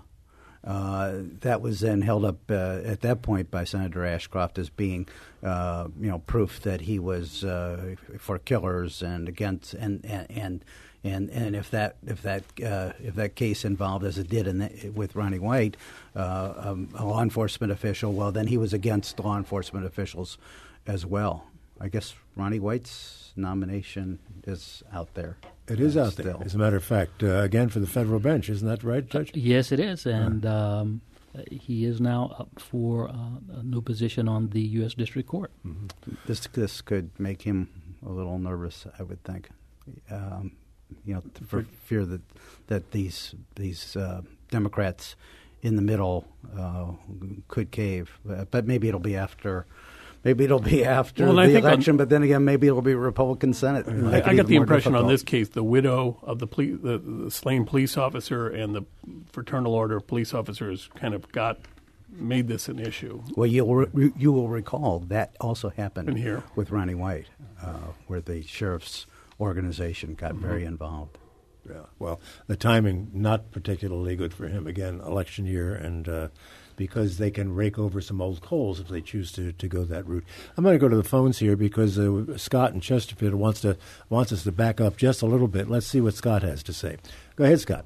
S4: Uh, that was then held up uh, at that point by Senator Ashcroft as being, uh, you know, proof that he was uh, for killers and against and and and and, and if that if that uh, if that case involved, as it did in the, with Ronnie White, uh, um, a law enforcement official, well, then he was against law enforcement officials as well. I guess Ronnie White's nomination is out there.
S1: It is
S4: uh,
S1: out
S4: still.
S1: there. As a matter of fact, uh, again, for the federal bench. Isn't that right, Judge?
S2: Yes, it is, and um, he is now up for uh, a new position on the U S District Court.
S1: Mm-hmm.
S4: This this could make him a little nervous, I would think. Um, you know, for fear that that these these uh, Democrats in the middle uh, could cave, uh, but maybe it'll be after. Maybe it'll be after
S3: Well,
S4: the
S3: I think
S4: election,
S3: on,
S4: but then again, maybe it'll be a Republican Senate.
S3: I, I got the impression on this case, the widow of the, poli- the, the slain police officer and the Fraternal Order of Police Officers kind of got made this an issue.
S4: Well, you'll re- you will recall that also happened
S3: In here.
S4: with Ronnie White, uh, where the sheriff's organization got mm-hmm. very involved.
S1: Yeah. Well, the timing not particularly good for him. Again, election year, and uh, because they can rake over some old coals if they choose to, to go that route. I'm going to go to the phones here because uh, Scott in Chesterfield wants to wants us to back up just a little bit. Let's see what Scott has to say. Go ahead, Scott.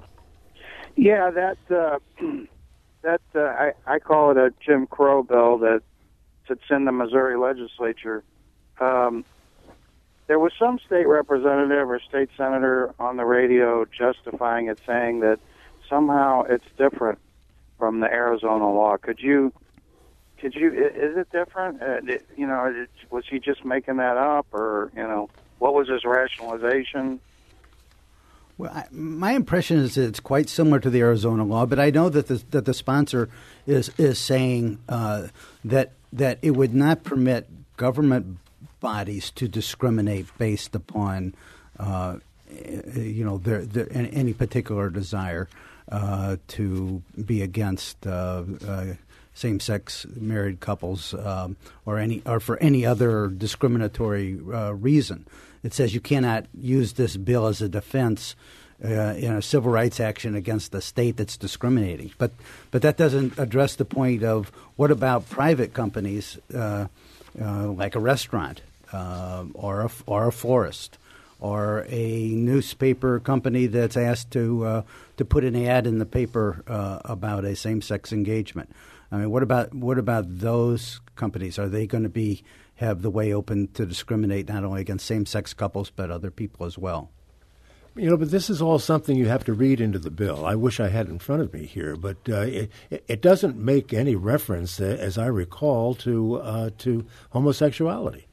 S5: Yeah, that uh, that uh, I, I call it a Jim Crow bill that sits in the Missouri legislature. Um, there was some state representative or state senator on the radio justifying it, saying that somehow it's different from the Arizona law. Could you, could you, is it different? Uh, it, you know, it, was he just making that up, or, you know, what was his rationalization?
S4: Well, I, my impression is that it's quite similar to the Arizona law, but I know that the, that the sponsor is is saying uh, that that it would not permit government bodies to discriminate based upon, uh, you know, their, their any particular desire uh, to be against uh, uh, same-sex married couples um, or any or for any other discriminatory uh, reason. It says you cannot use this bill as a defense uh, in a civil rights action against the state that's discriminating. But but that doesn't address the point of what about private companies uh, uh, like a restaurant uh, or a, or a florist or a newspaper company that's asked to uh, to put an ad in the paper uh, about a same-sex engagement. I mean, what about what about those companies? Are they going to be have the way open to discriminate not only against same-sex couples but other people as well?
S1: You know, but this is all something you have to read into the bill. I wish I had it in front of me here, but uh, it, it doesn't make any reference, uh, as I recall, to uh, to homosexuality.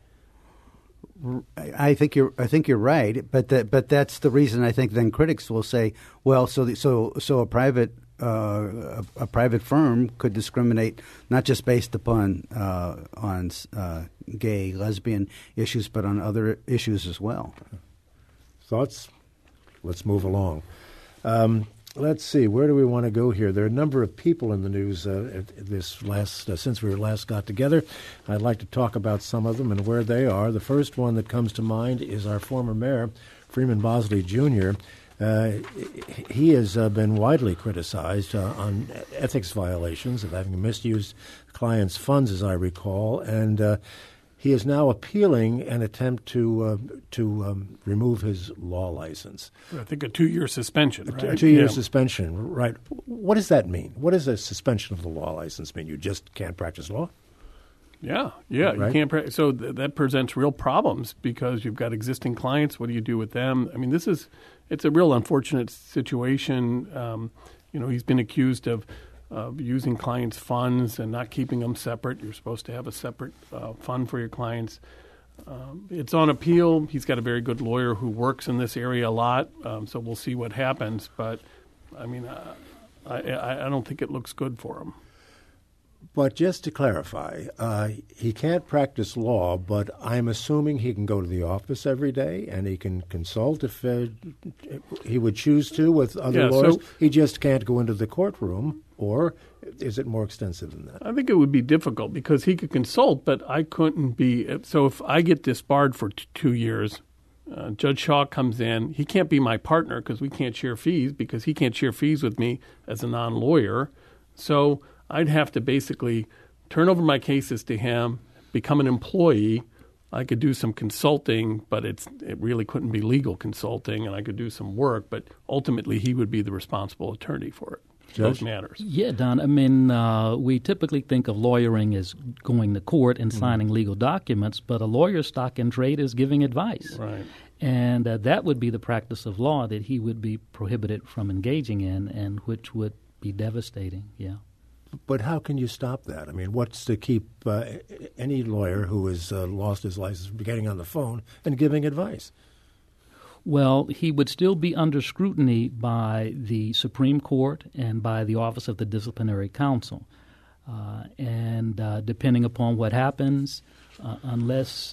S4: I think you're. I think you're right, but that, but that's the reason I think then critics will say, well, so the, so so a private uh, a, a private firm could discriminate not just based upon uh, on uh, gay, lesbian issues, but on other issues as well.
S1: Thoughts? Let's move along. Um, let's see. Where do we want to go here? There are a number of people in the news uh, this last uh, since we last got together. I'd like to talk about some of them and where they are. The first one that comes to mind is our former mayor, Freeman Bosley Junior Uh, he has uh, been widely criticized uh, on ethics violations of having misused clients' funds, as I recall, and uh, he is now appealing an attempt to uh, to um, remove his law license.
S3: I think a two-year suspension, right?
S1: A two-year
S3: yeah.
S1: suspension, right. What does that mean? What does a suspension of the law license mean? You just can't practice law?
S3: Yeah, yeah,
S1: Right.
S3: you can't. Pra- so th- that presents real problems because you've got existing clients. What do you do with them? I mean, this is it's a real unfortunate situation. Um, you know, he's been accused of of using clients' funds and not keeping them separate. You're supposed to have a separate uh, fund for your clients. Um, it's on appeal. He's got a very good lawyer who works in this area a lot, um, so we'll see what happens. But I mean, uh, I, I, I don't think it looks good for him.
S1: But just to clarify, uh, he can't practice law, but I'm assuming he can go to the office every day and he can consult if uh, he would choose to with other
S3: Yeah,
S1: lawyers.
S3: so-
S1: He just can't go into the courtroom, or is it more extensive than that?
S3: I think it would be difficult because he could consult, but I couldn't be. So if I get disbarred for t- two years, uh, Judge Shaw comes in. He can't be my partner because we can't share fees because he can't share fees with me as a non-lawyer. So I'd have to basically turn over my cases to him, become an employee. I could do some consulting, but it's it really couldn't be legal consulting, and I could do some work, but ultimately he would be the responsible attorney for it. Those
S1: Judge?
S3: matters.
S2: Yeah, Don. I mean, uh, we typically think of lawyering as going to court and signing legal documents, but a lawyer's stock in trade is giving advice.
S3: Right.
S2: And uh, that would be the practice of law that he would be prohibited from engaging in, and which would be devastating, yeah.
S1: But how can you stop that? I mean, what's to keep uh, any lawyer who has uh, lost his license from getting on the phone and giving advice?
S2: Well, he would still be under scrutiny by the Supreme Court and by the Office of the Disciplinary Counsel. Uh, and uh, depending upon what happens, uh, unless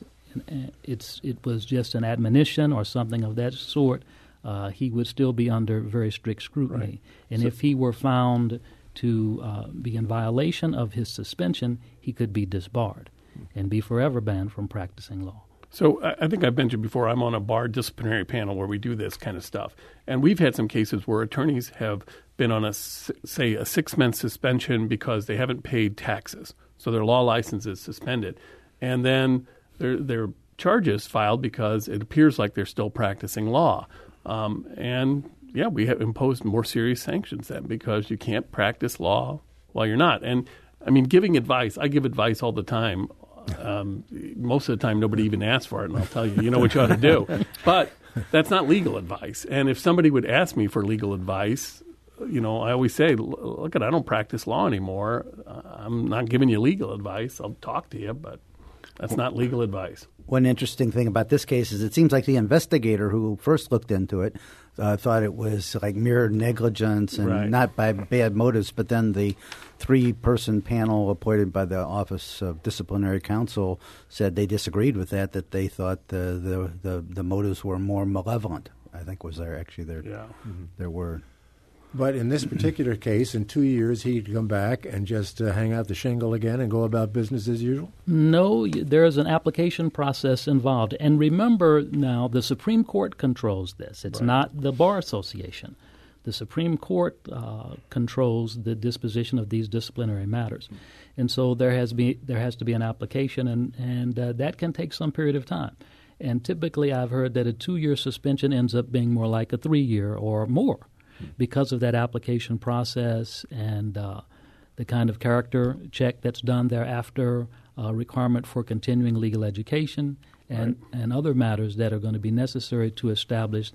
S2: it's it was just an admonition or something of that sort, uh, he would still be under very strict scrutiny.
S1: Right.
S2: And
S1: So-
S2: if he were found to uh, be in violation of his suspension, he could be disbarred and be forever banned from practicing law.
S3: So I I think I've mentioned before, I'm on a bar disciplinary panel where we do this kind of stuff. And we've had some cases where attorneys have been on a, s- say, a six-month suspension because they haven't paid taxes. So their law license is suspended. And then their, their charges filed because it appears like they're still practicing law. Um, and, yeah, we have imposed more serious sanctions then because you can't practice law while you're not. And, I mean, giving advice, I give advice all the time. Um, most of the time, nobody even asks for it, and I'll tell you, you know what you ought to do. But that's not legal advice. And if somebody would ask me for legal advice, you know, I always say, look, I don't practice law anymore. I'm not giving you legal advice. I'll talk to you, but that's not legal advice.
S4: One interesting thing about this case is it seems like the investigator who first looked into it uh, thought it was like mere negligence and
S3: Right.
S4: not by bad motives, but then the three-person panel appointed by the Office of Disciplinary Counsel said they disagreed with that, that they thought the the, the, the motives were more malevolent, I think was their actually their,
S3: Yeah.
S4: their word.
S1: But in this particular case, in two years, he'd come back and just uh, hang out the shingle again and go about business as usual?
S2: No, y- there is an application process involved. And remember now, the Supreme Court controls this. It's not the Bar Association. The Supreme Court uh, controls the disposition of these disciplinary matters. And so there has be there has to be an application, and, and uh, that can take some period of time. And typically I've heard that a two-year suspension ends up being more like a three-year or more because of that application process and uh, the kind of character check that's done thereafter, uh, requirement for continuing legal education, and, and other matters that are going to be necessary to establish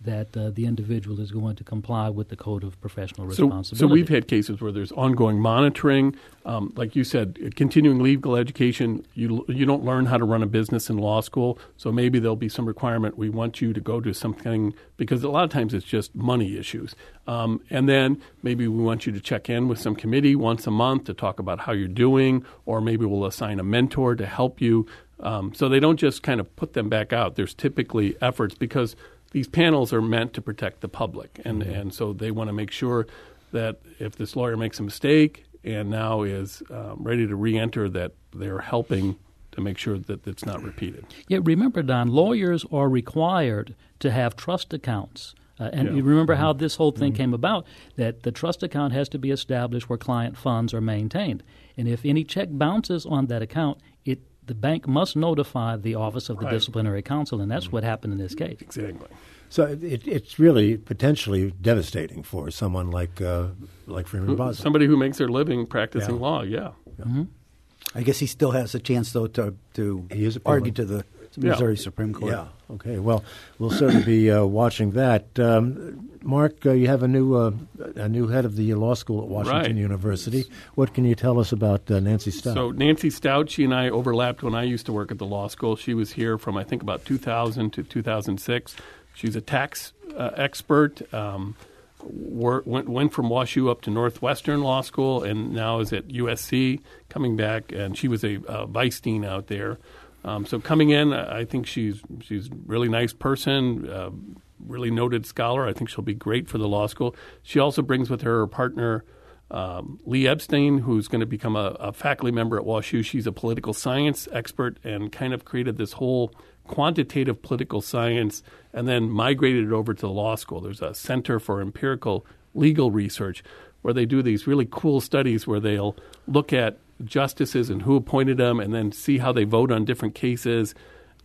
S2: that uh, the individual is going to comply with the Code of Professional
S3: So,
S2: Responsibility.
S3: so we've had cases where there's ongoing monitoring. Um, like you said, continuing legal education, you you don't learn how to run a business in law school, so maybe there'll be some requirement. We want you to go to something, because a lot of times it's just money issues. Um, and then maybe we want you to check in with some committee once a month to talk about how you're doing, or maybe we'll assign a mentor to help you. Um, so they don't just kind of put them back out. There's typically efforts, because these panels are meant to protect the public, and, mm-hmm. and so they want to make sure that if this lawyer makes a mistake and now is um, ready to re-enter, that they're helping to make sure that it's not repeated.
S2: Yeah, remember, Don, lawyers are required to have trust accounts. Uh, and
S3: yeah.
S2: you remember how this whole thing
S3: mm-hmm.
S2: came about, that the trust account has to be established where client funds are maintained. And if any check bounces on that account, it the bank must notify the Office of the
S3: right.
S2: Disciplinary Counsel, and that's mm-hmm. what happened in this case.
S3: Exactly.
S1: So it, it's really potentially devastating for someone like uh, like Freeman Boswell.
S3: Somebody who makes their living practicing
S1: yeah.
S3: law, yeah.
S1: yeah.
S2: Mm-hmm.
S4: I guess he still has a chance, though, to, to argue to the Missouri
S3: yeah.
S4: Supreme Court.
S1: Yeah. Okay. Well, we'll certainly be uh, watching that. Um, Mark, uh, you have a new uh, a new head of the law school at Washington
S3: right.
S1: University. What can you tell us about uh, Nancy Stout?
S3: So Nancy Stout, she and I overlapped when I used to work at the law school. She was here from, I think, about two thousand to two thousand six. She's a tax uh, expert. Um, Went, went from WashU up to Northwestern Law School, and now is at U S C, coming back, and she was a uh, vice dean out there. Um, so coming in, I think she's she's a really nice person, uh, really noted scholar. I think she'll be great for the law school. She also brings with her her partner, um, Lee Epstein, who's going to become a, a faculty member at WashU. She's a political science expert and kind of created this whole quantitative political science, and then migrated it over to the law school. There's a Center for Empirical Legal Research where they do these really cool studies where they'll look at justices and who appointed them, and then see how they vote on different cases,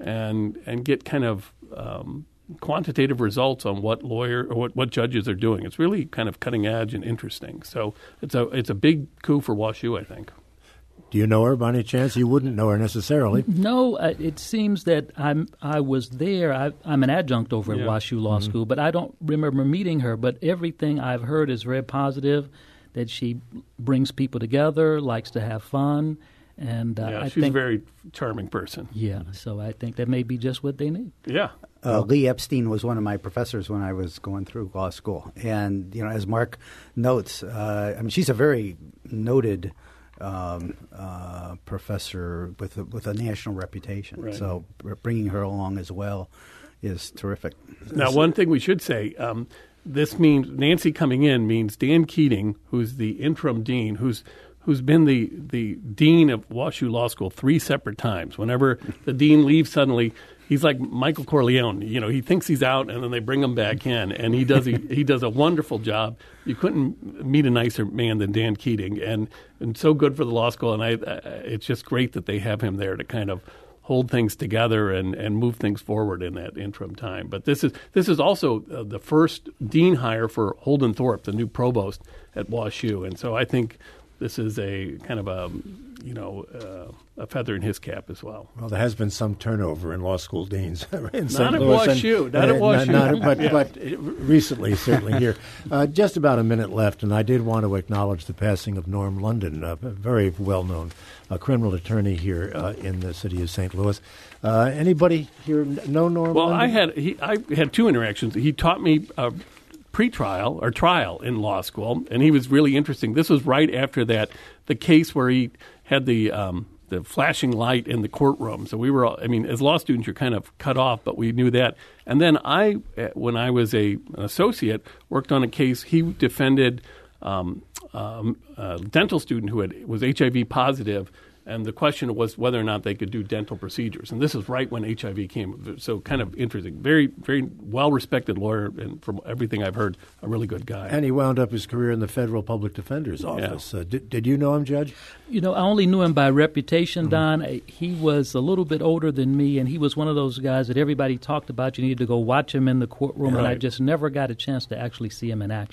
S3: and and get kind of um, quantitative results on what lawyer or what, what judges are doing. It's really kind of cutting edge and interesting. So it's a it's a big coup for WashU, I think.
S1: Do you know her by any chance? You wouldn't know her necessarily.
S2: No, uh, it seems that I'm. I was there. I, I'm an adjunct over at
S3: yeah.
S2: WashU Law
S1: mm-hmm.
S2: School, but I don't remember meeting her. But everything I've heard is very positive. That she brings people together, likes to have fun, and uh,
S3: yeah,
S2: I
S3: she's
S2: think,
S3: a very charming person.
S2: Yeah, so I think that may be just what they need.
S3: Yeah.
S4: Uh, Lee Epstein was one of my professors when I was going through law school, and you know, as Mark notes, uh, I mean, she's a very noted um, uh, professor with a, with a national reputation.
S3: Right.
S4: So bringing her along as well is terrific.
S3: Now, one thing we should say. Um, This means Nancy coming in means Dan Keating, who's the interim dean, who's who's been the, the dean of WashU Law School three separate times. Whenever the dean leaves suddenly, he's like Michael Corleone. You know, he thinks he's out, and then they bring him back in, and he does he, he does a wonderful job. You couldn't meet a nicer man than Dan Keating, and and so good for the law school. And I, uh, it's just great that they have him there to kind of hold things together and, and move things forward in that interim time. But this is this is also uh, the first dean hire for Holden Thorpe, the new provost at WashU, and so I think this is a kind of a you know uh, a feather in his cap as well.
S1: Well, there has been some turnover in law school deans in
S3: not
S1: Saint
S3: at
S1: Louis.
S3: WashU,
S1: and,
S3: not
S1: uh,
S3: at WashU,
S1: not, not, but
S3: yeah.
S1: but recently, certainly here. Uh, just about a minute left, and I did want to acknowledge the passing of Norm London, a very well-known uh, criminal attorney here uh, in the city of Saint Louis. Uh, anybody here know Norm
S3: Well,
S1: London?
S3: I had he, I had two interactions. He taught me uh, pre-trial or trial in law school, and he was really interesting. This was right after that, the case where he had the um, the flashing light in the courtroom. So we were all, I mean, as law students, you're kind of cut off, but we knew that. And then I, when I was a, an associate, worked on a case. He defended um, um, a dental student who had, was H I V positive, and the question was whether or not they could do dental procedures. And this is right when H I V came. So kind of interesting. Very, very well-respected lawyer, and from everything I've heard, a really good guy.
S1: And he wound up his career in the Federal Public Defender's Office. Yeah. Uh, did, did you know him, Judge?
S2: You know, I only knew him by reputation, Don. Mm-hmm. He was a little bit older than me, and he was one of those guys that everybody talked about. You needed to go watch him in the courtroom, right. And I just never got a chance to actually see him in action.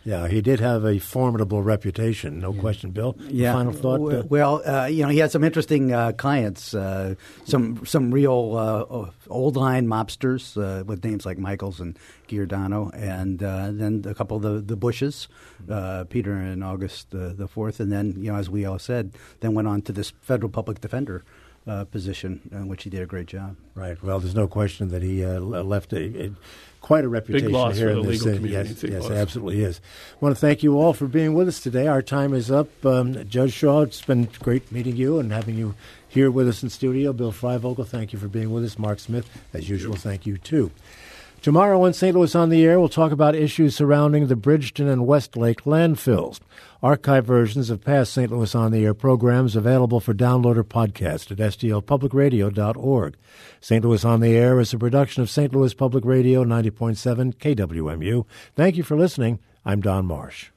S1: Yeah, he did have a formidable reputation, no yeah. question. Bill,
S4: yeah.
S1: final thought?
S4: Uh, well, uh, you know, he had some interesting uh, clients, uh, some some real uh, old line mobsters uh, with names like Michaels and Giordano, and uh, then a couple of the, the Bushes, uh, Peter and August uh, the fourth, and then, you know, as we all said, then went on to this federal public defender Uh, position, in which he did a great job.
S1: Right. Well, there's no question that he uh, left a, a quite a reputation
S3: Big loss
S1: here
S3: for
S1: in
S3: the
S1: this
S3: legal
S1: city. Yes,
S3: community.
S1: yes, it absolutely is. I want to thank you all for being with us today. Our time is up. Um, Judge Shaw, it's been great meeting you and having you here with us in studio. Bill Freivogel, thank you for being with us. Mark Smith, as usual, thank you too. Tomorrow on Saint Louis on the Air, we'll talk about issues surrounding the Bridgeton and Westlake landfills. Archive versions of past Saint Louis on the Air programs available for download or podcast at s t l public radio dot org. Saint Louis on the Air is a production of Saint Louis Public Radio ninety point seven K W M U. Thank you for listening. I'm Don Marsh.